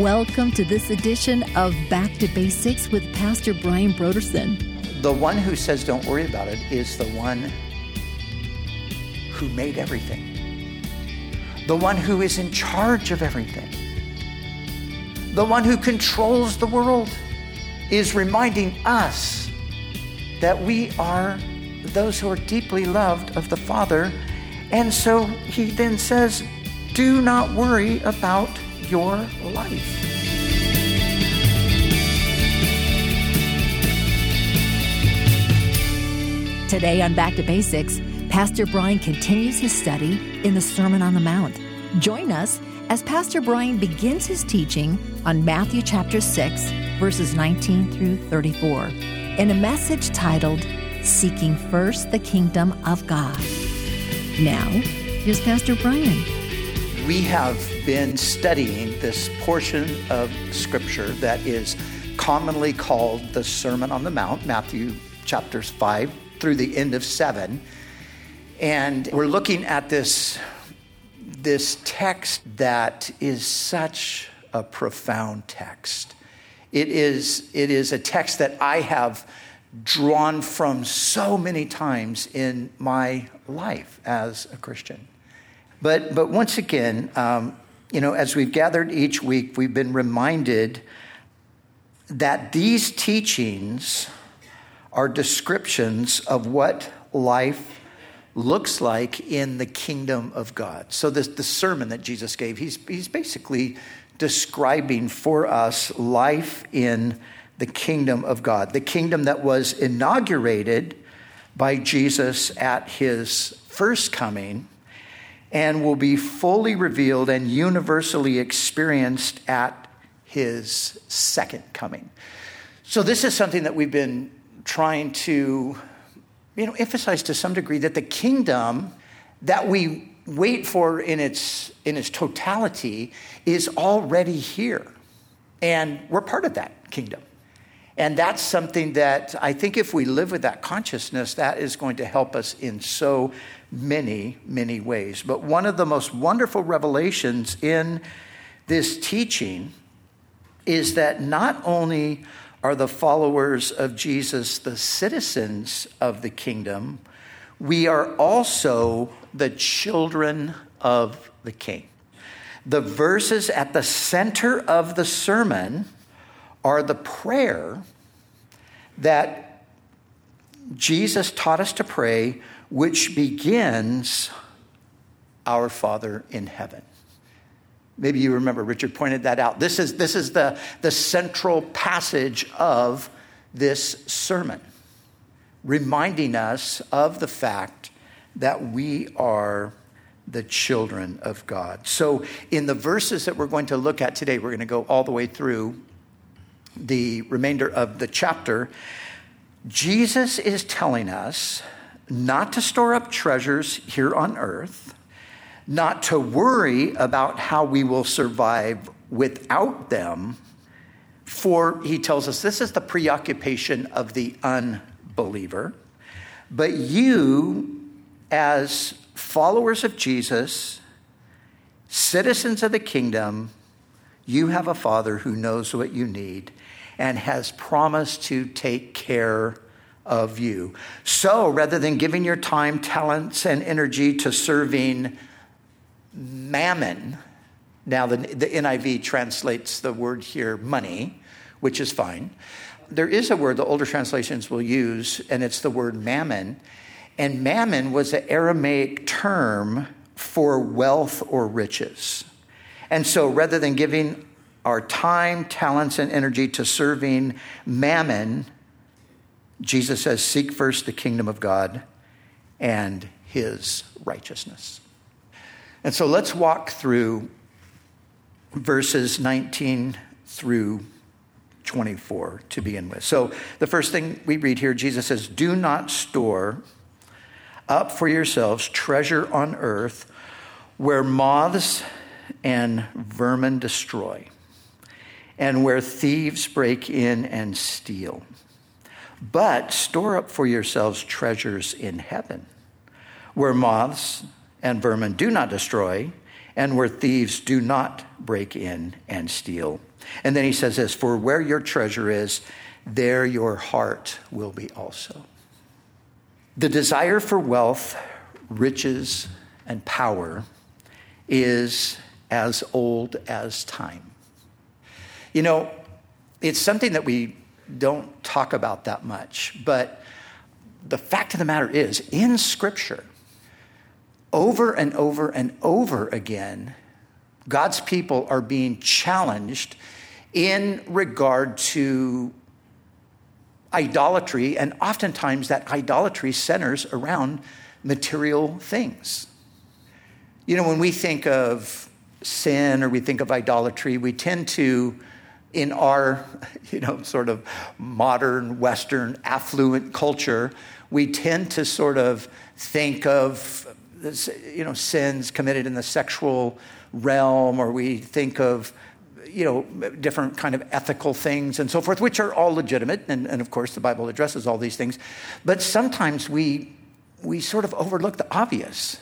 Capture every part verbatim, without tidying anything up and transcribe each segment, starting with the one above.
Welcome to this edition of Back to Basics with Pastor Brian Brodersen. The one who says don't worry about it is the one who made everything. The one who is in charge of everything. The one who controls the world is reminding us that we are those who are deeply loved of the Father. And so he then says, do not worry about your life. Today on Back to Basics, Pastor Brian continues his study in the Sermon on the Mount. Join us as Pastor Brian begins his teaching on Matthew chapter six, verses nineteen through thirty-four, in a message titled, Seeking First the Kingdom of God. Now, here's Pastor Brian. We have been studying this portion of Scripture that is commonly called the Sermon on the Mount, Matthew chapters five through the end of seven. And we're looking at this, this text that is such a profound text. It is, it is a text that I have drawn from so many times in my life as a Christian. But but once again, um, you know, as we've gathered each week, we've been reminded that these teachings are descriptions of what life looks like in the kingdom of God. So this the sermon that Jesus gave, he's he's basically describing for us life in the kingdom of God, the kingdom that was inaugurated by Jesus at his first coming and will be fully revealed and universally experienced at his second coming. So this is something that we've been trying to, you know, emphasize to some degree, that the kingdom that we wait for in its in its totality is already here. And we're part of that kingdom. And that's something that I think if we live with that consciousness, that is going to help us in so many, many ways. But one of the most wonderful revelations in this teaching is that not only are the followers of Jesus the citizens of the kingdom, we are also the children of the King. The verses at the center of the sermon are the prayer that Jesus taught us to pray, which begins, Our Father in heaven. Maybe you remember Richard pointed that out. This is, this is the, the central passage of this sermon, reminding us of the fact that we are the children of God. So in the verses that we're going to look at today, we're going to go all the way through the remainder of the chapter. Jesus is telling us not to store up treasures here on earth, not to worry about how we will survive without them, for he tells us this is the preoccupation of the unbeliever. But you, as followers of Jesus, citizens of the kingdom, you have a Father who knows what you need and has promised to take care of you. So rather than giving your time, talents, and energy to serving mammon, now the, the N I V translates the word here money, which is fine. There is a word the older translations will use, and it's the word mammon. And mammon was an Aramaic term for wealth or riches. And so rather than giving our time, talents, and energy to serving mammon, Jesus says, seek first the kingdom of God and his righteousness. And so let's walk through verses nineteen through twenty-four to begin with. So the first thing we read here, Jesus says, do not store up for yourselves treasure on earth where moths and vermin destroy, and where thieves break in and steal. But store up for yourselves treasures in heaven, where moths and vermin do not destroy, and where thieves do not break in and steal. And then he says this, for where your treasure is, there your heart will be also. The desire for wealth, riches, and power is as old as time. You know, it's something that we don't talk about that much, but the fact of the matter is, in Scripture, over and over and over again, God's people are being challenged in regard to idolatry, and oftentimes that idolatry centers around material things. You know, when we think of sin or we think of idolatry, we tend to, in our, you know, sort of modern, Western, affluent culture, we tend to sort of think of, you know, sins committed in the sexual realm, or we think of, you know, different kind of ethical things and so forth, which are all legitimate. And, and of course, the Bible addresses all these things. But sometimes we we sort of overlook the obvious,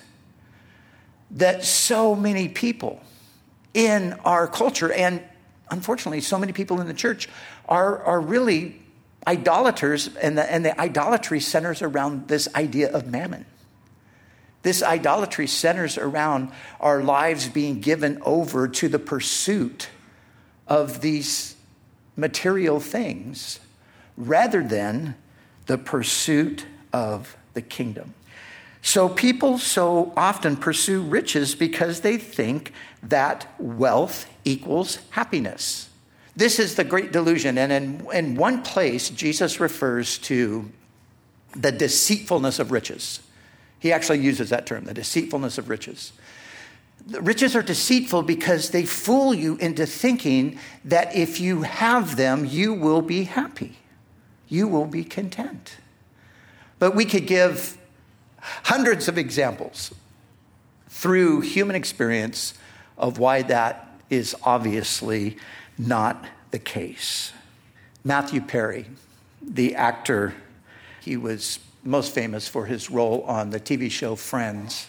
that so many people in our culture, and unfortunately, so many people in the church are, are really idolaters, and the, and the idolatry centers around this idea of mammon. This idolatry centers around our lives being given over to the pursuit of these material things rather than the pursuit of the kingdom. So people so often pursue riches because they think that wealth equals happiness. This is the great delusion. And in, in one place, Jesus refers to the deceitfulness of riches. He actually uses that term, the deceitfulness of riches. The riches are deceitful because they fool you into thinking that if you have them, you will be happy. You will be content. But we could give hundreds of examples through human experience of why that is obviously not the case. Matthew Perry, the actor, he was most famous for his role on the T V show Friends.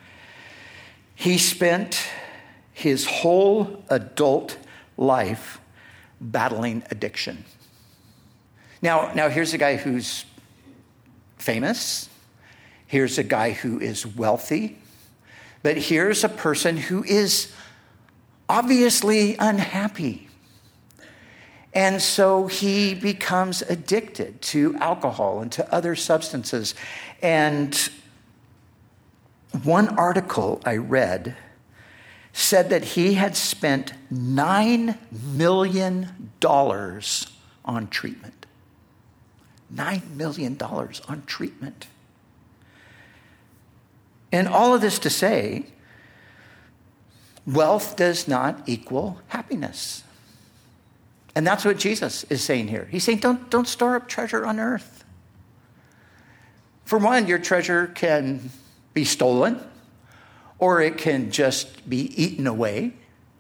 He spent his whole adult life battling addiction. Now, now here's a guy who's famous. Here's a guy who is wealthy. But here's a person who is obviously unhappy. And so he becomes addicted to alcohol and to other substances. And one article I read said that he had spent nine million dollars on treatment. nine million dollars on treatment. And all of this to say, wealth does not equal happiness. And that's what Jesus is saying here. He's saying, don't, don't store up treasure on earth. For one, your treasure can be stolen, or it can just be eaten away.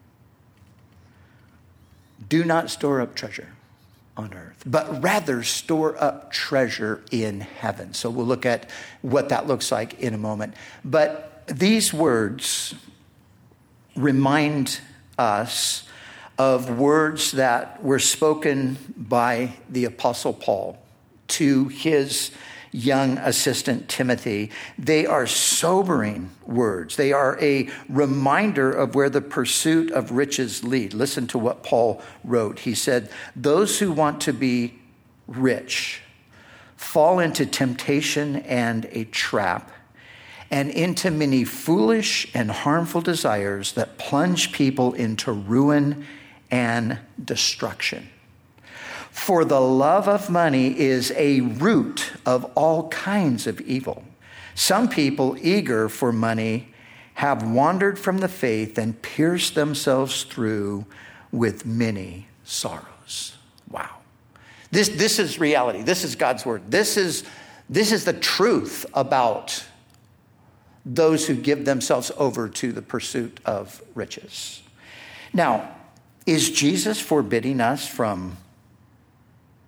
Do not store up treasure on earth, but rather store up treasure in heaven. So we'll look at what that looks like in a moment. But these words remind us of words that were spoken by the Apostle Paul to his young assistant Timothy. They are sobering words. They are a reminder of where the pursuit of riches lead. Listen to what Paul wrote. He said, "Those who want to be rich fall into temptation and a trap, and into many foolish and harmful desires that plunge people into ruin and destruction. For the love of money is a root of all kinds of evil. Some people eager for money have wandered from the faith and pierced themselves through with many sorrows." Wow. This, this is reality. This is God's word. This is, this is the truth about those who give themselves over to the pursuit of riches. Now, is Jesus forbidding us from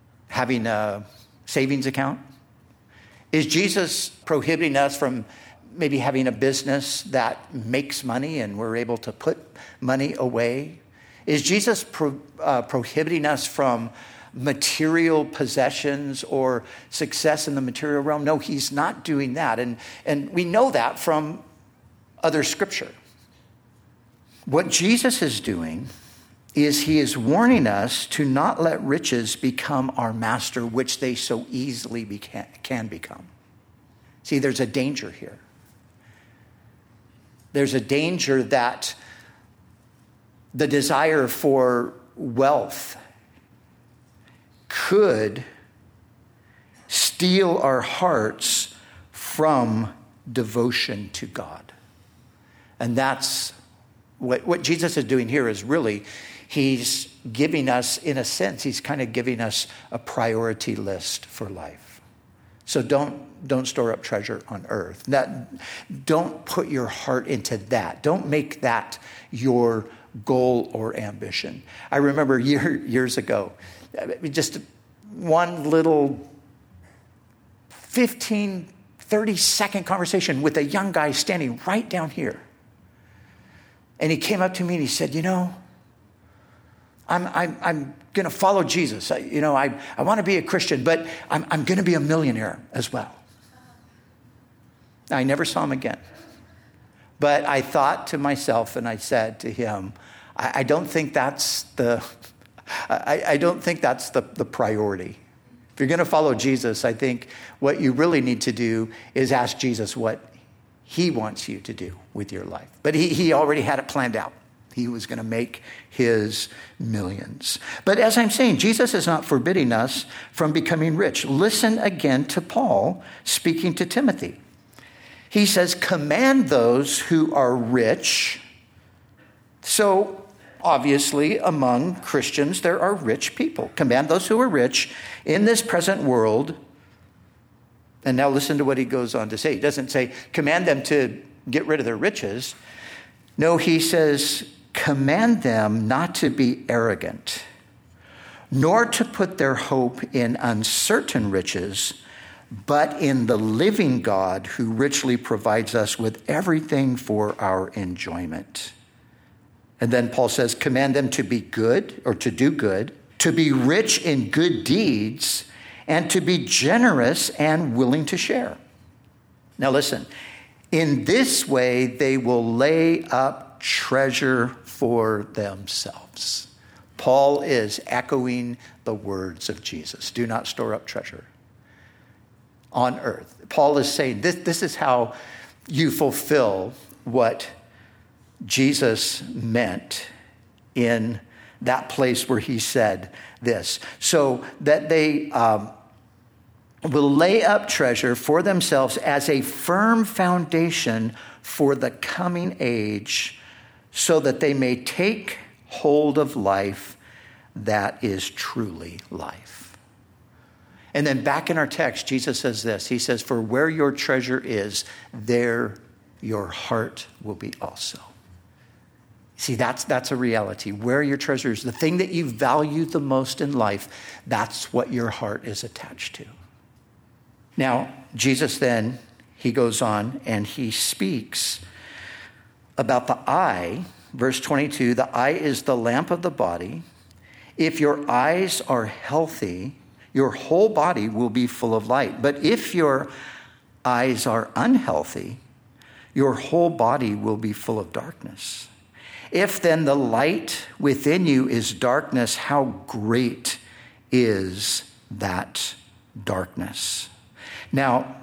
having a savings account? Is Jesus prohibiting us from maybe having a business that makes money and we're able to put money away? Is Jesus pro, uh, prohibiting us from material possessions or success in the material realm? No, he's not doing that. And, and we know that from other scripture. What Jesus is doing is he is warning us to not let riches become our master, which they so easily beca- can become. See, there's a danger here. There's a danger that the desire for wealth could steal our hearts from devotion to God. And that's what, what Jesus is doing here is really, he's giving us, in a sense, he's kind of giving us a priority list for life. So don't don't store up treasure on earth. That, don't put your heart into that. Don't make that your goal or ambition. I remember year, years ago, just one little fifteen, thirty second conversation with a young guy standing right down here. And he came up to me and he said, you know, I'm, I'm, I'm going to follow Jesus. I, you know, I, I want to be a Christian, but I'm, I'm going to be a millionaire as well. I never saw him again. But I thought to myself and I said to him, I, I don't think that's the, I, I don't think that's the, the priority. If you're going to follow Jesus, I think what you really need to do is ask Jesus what he wants you to do with your life. But he, he already had it planned out. He was going to make his millions. But as I'm saying, Jesus is not forbidding us from becoming rich. Listen again to Paul speaking to Timothy. He says, command those who are rich. So obviously among Christians, there are rich people. Command those who are rich in this present world. And now listen to what he goes on to say. He doesn't say, command them to get rid of their riches. No, he says, command them not to be arrogant, nor to put their hope in uncertain riches, but in the living God who richly provides us with everything for our enjoyment. And then Paul says, command them to be good, or to do good, to be rich in good deeds, and to be generous and willing to share. Now listen, in this way they will lay up treasure for themselves. Paul is echoing the words of Jesus. Do not store up treasure on earth. Paul is saying this, this is how you fulfill what Jesus meant in that place where he said this. So that they um, will lay up treasure for themselves as a firm foundation for the coming age, so that they may take hold of life that is truly life. And then back in our text, Jesus says this. He says, for where your treasure is, there your heart will be also. See, that's that's a reality. Where your treasure is, the thing that you value the most in life, that's what your heart is attached to. Now, Jesus then, he goes on and he speaks about the eye. Verse twenty-two, the eye is the lamp of the body. If your eyes are healthy, your whole body will be full of light. But if your eyes are unhealthy, your whole body will be full of darkness. If then the light within you is darkness, how great is that darkness? Now,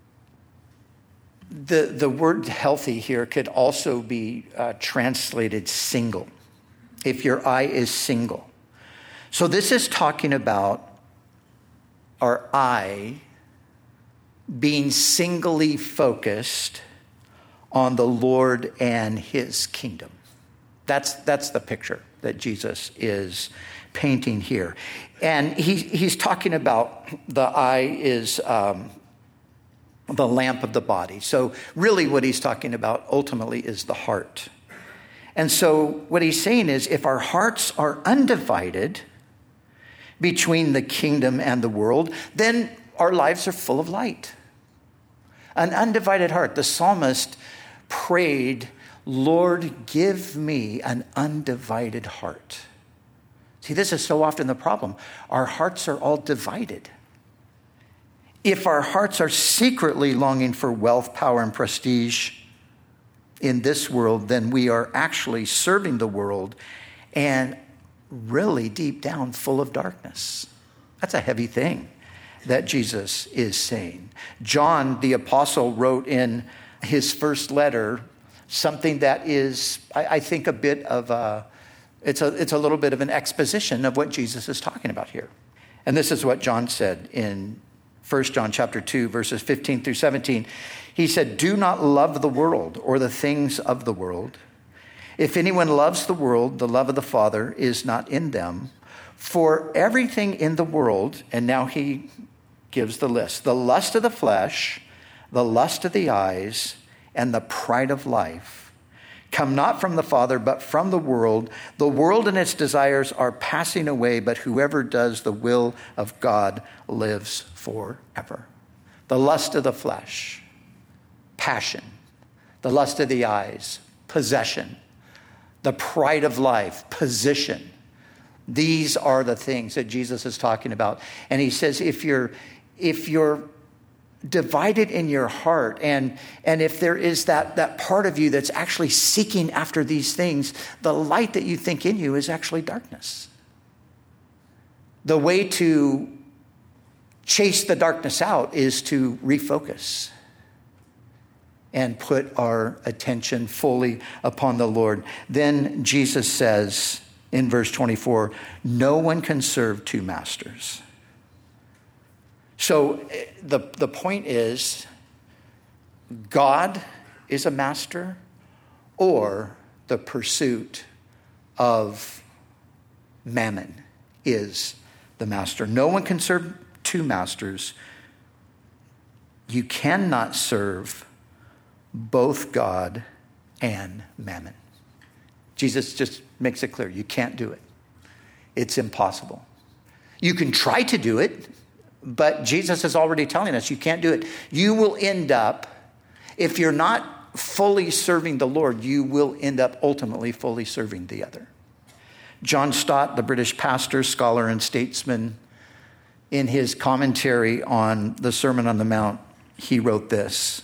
the, the word healthy here could also be uh, translated single, if your eye is single. So this is talking about our eye being singly focused on the Lord and his kingdom. That's that's the picture that Jesus is painting here. And he, he's talking about the eye is um, the lamp of the body. So really what he's talking about ultimately is the heart. And so what he's saying is if our hearts are undivided between the kingdom and the world, then our lives are full of light. An undivided heart. The psalmist prayed, Lord, give me an undivided heart. See, this is so often the problem. Our hearts are all divided. If our hearts are secretly longing for wealth, power, and prestige in this world, then we are actually serving the world and really deep down full of darkness. That's a heavy thing that Jesus is saying. John, the apostle, wrote in his first letter something that is, I, I think, a bit of a, it's a, it's a little bit of an exposition of what Jesus is talking about here. And this is what John said in First John chapter two, verses fifteen through seventeen. He said, do not love the world or the things of the world. If anyone loves the world, the love of the Father is not in them. For everything in the world, and now he gives the list, the lust of the flesh, the lust of the eyes, and the pride of life, come not from the Father, but from the world. The world and its desires are passing away, but whoever does the will of God lives forever. The lust of the flesh, passion. The lust of the eyes, possession. The pride of life, position. These are the things that Jesus is talking about. And he says, if you're, if you're divided in your heart, and, and if there is that, that part of you that's actually seeking after these things, the light that you think in you is actually darkness. The way to chase the darkness out is to refocus and put our attention fully upon the Lord. Then Jesus says in verse twenty-four, no one can serve two masters. So the, the point is, God is a master, or the pursuit of mammon is the master. No one can serve two masters. You cannot serve both God and mammon. Jesus just makes it clear. You can't do it. It's impossible. You can try to do it, but Jesus is already telling us you can't do it. You will end up, if you're not fully serving the Lord, you will end up ultimately fully serving the other. John Stott, the British pastor, scholar, and statesman, in his commentary on the Sermon on the Mount, he wrote this.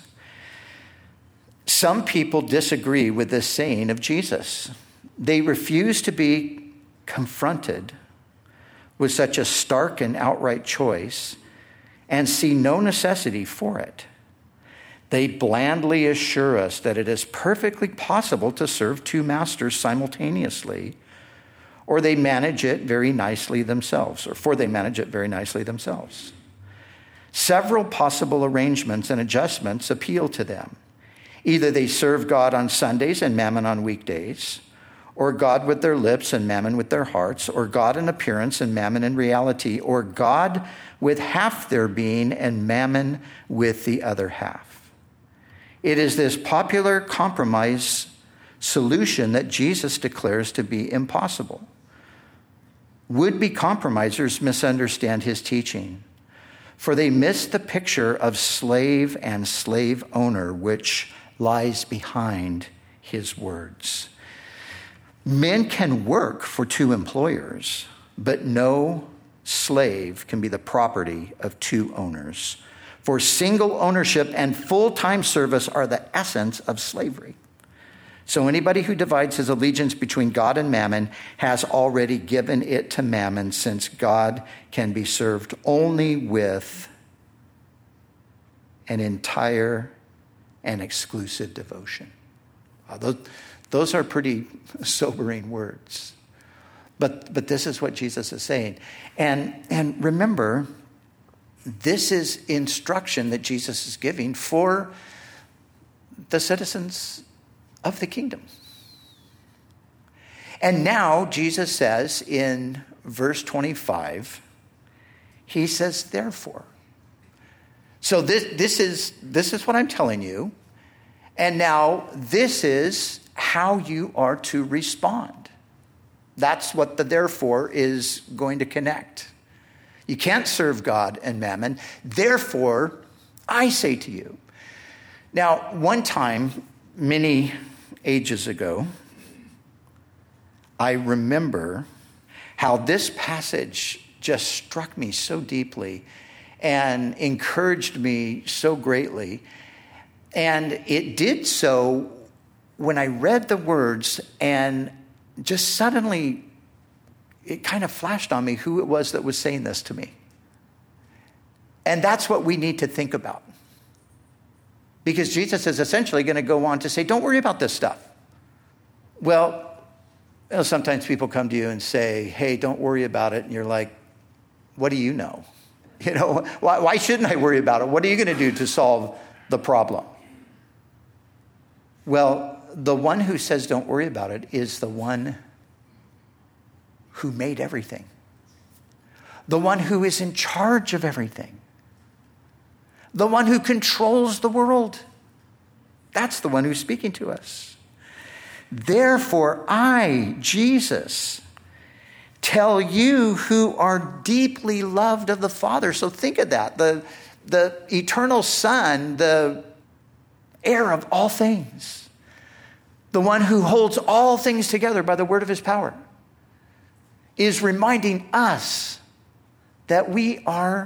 Some people disagree with this saying of Jesus. They refuse to be confronted with such a stark and outright choice and see no necessity for it. They blandly assure us that it is perfectly possible to serve two masters simultaneously, or they manage it very nicely themselves, or for they manage it very nicely themselves. Several possible arrangements and adjustments appeal to them. Either they serve God on Sundays and mammon on weekdays, or God with their lips and mammon with their hearts, or God in appearance and mammon in reality, or God with half their being and mammon with the other half. It is this popular compromise solution that Jesus declares to be impossible. Would-be compromisers misunderstand his teaching, for they miss the picture of slave and slave owner which lies behind his words. Men can work for two employers, but no slave can be the property of two owners. For single ownership and full-time service are the essence of slavery. So anybody who divides his allegiance between God and mammon has already given it to mammon, since God can be served only with an entire and exclusive devotion. Uh, those, those are pretty sobering words. But, but this is what Jesus is saying. And, and remember, this is instruction that Jesus is giving for the citizens of the kingdom. And now Jesus says in verse twenty-five, he says, therefore. So this, this is, this is what I'm telling you. And now this is how you are to respond. That's what the therefore is going to connect. You can't serve God and mammon. Therefore, I say to you. Now, one time, many ages ago, I remember how this passage just struck me so deeply and encouraged me so greatly. And it did so when I read the words, and just suddenly it kind of flashed on me who it was that was saying this to me. And that's what we need to think about. Because Jesus is essentially going to go on to say, don't worry about this stuff. Well, you know, sometimes people come to you and say, hey, don't worry about it. And you're like, what do you know? You know, why, why shouldn't I worry about it? What are you going to do to solve the problem? Well, the one who says don't worry about it is the one who made everything. The one who is in charge of everything. The one who controls the world. That's the one who's speaking to us. Therefore, I, Jesus, tell you who are deeply loved of the Father. So think of that. The, the eternal Son, the heir of all things. The one who holds all things together by the word of his power, is reminding us that we are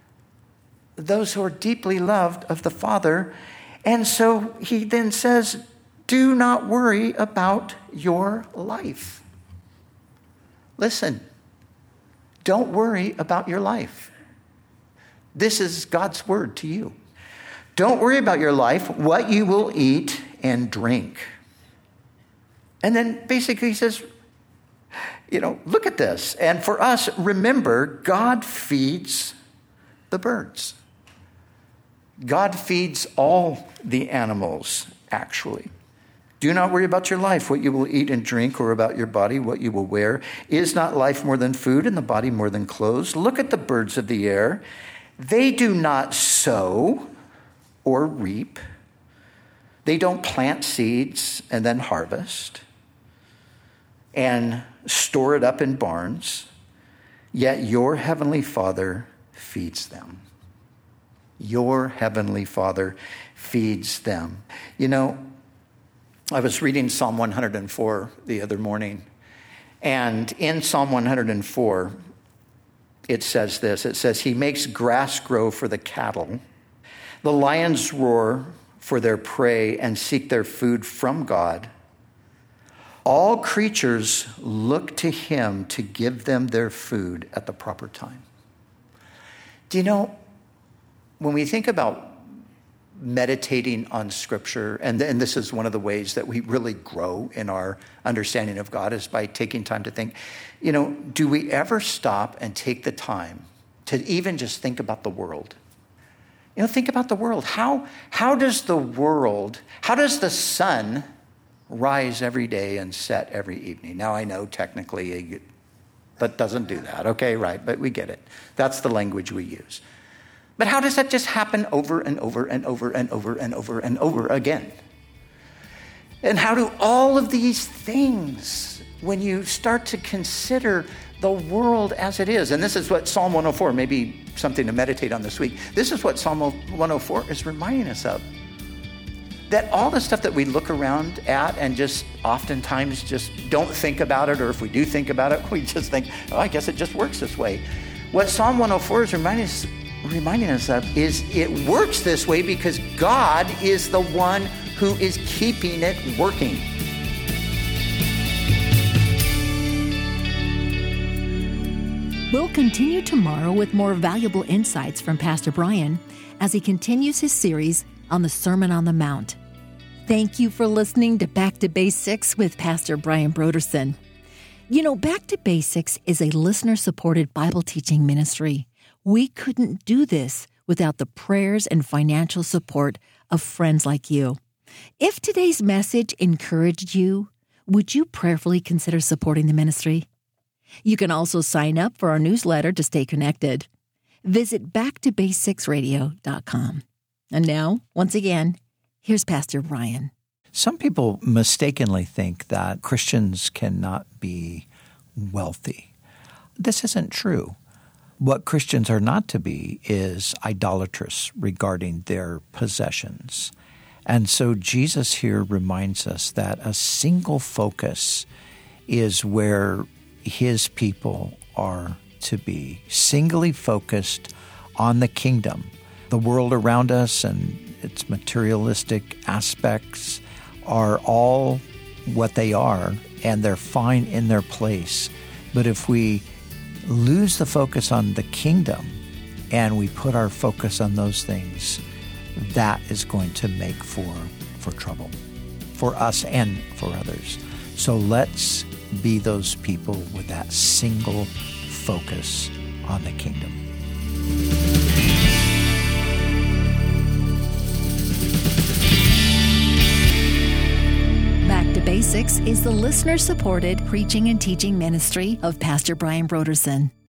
those who are deeply loved of the Father. And so he then says, do not worry about your life. Listen, don't worry about your life. This is God's word to you. Don't worry about your life, what you will eat and drink. And then basically he says, you know, look at this. And for us, remember, God feeds the birds. God feeds all the animals, actually. Do not worry about your life, what you will eat and drink, or about your body, what you will wear. Is not life more than food, and the body more than clothes? Look at the birds of the air. They do not sow or reap. They don't plant seeds and then harvest and store it up in barns, yet your heavenly Father feeds them. Your heavenly Father feeds them. You know, I was reading Psalm one hundred four the other morning, and in Psalm one hundred four, it says this. It says, he makes grass grow for the cattle. The lions roar for their prey and seek their food from God. All creatures look to him to give them their food at the proper time. Do you know, when we think about meditating on Scripture, and, and this is one of the ways that we really grow in our understanding of God, is by taking time to think, you know, do we ever stop and take the time to even just think about the world? You know, think about the world. How, how does the world, how does the sun rise every day and set every evening? Now, I know technically that doesn't do that. Okay, right, but we get it. That's the language we use. But how does that just happen over and over and over and over and over and over again? And how do all of these things, when you start to consider the world as it is, and this is what Psalm one oh four, maybe something to meditate on this week, this is what Psalm one oh four is reminding us of. That all the stuff that we look around at and just oftentimes just don't think about it, or if we do think about it, we just think, oh, I guess it just works this way. What Psalm one oh four is reminding us, reminding us of is it works this way because God is the one who is keeping it working. We'll continue tomorrow with more valuable insights from Pastor Brian as he continues his series on the Sermon on the Mount. Thank you for listening to Back to Basics with Pastor Brian Brodersen. You know, Back to Basics is a listener-supported Bible teaching ministry. We couldn't do this without the prayers and financial support of friends like you. If today's message encouraged you, would you prayerfully consider supporting the ministry? You can also sign up for our newsletter to stay connected. Visit back to basics radio dot com. And now, once again, here's Pastor Brian. Some people mistakenly think that Christians cannot be wealthy. This isn't true. What Christians are not to be is idolatrous regarding their possessions. And so Jesus here reminds us that a single focus is where his people are to be, singly focused on the kingdom. The world around us and its materialistic aspects are all what they are, and they're fine in their place. But if we lose the focus on the kingdom and we put our focus on those things, that is going to make for, for trouble for us and for others. So let's be those people with that single focus on the kingdom. Back to Basics is the listener-supported preaching and teaching ministry of Pastor Brian Brodersen.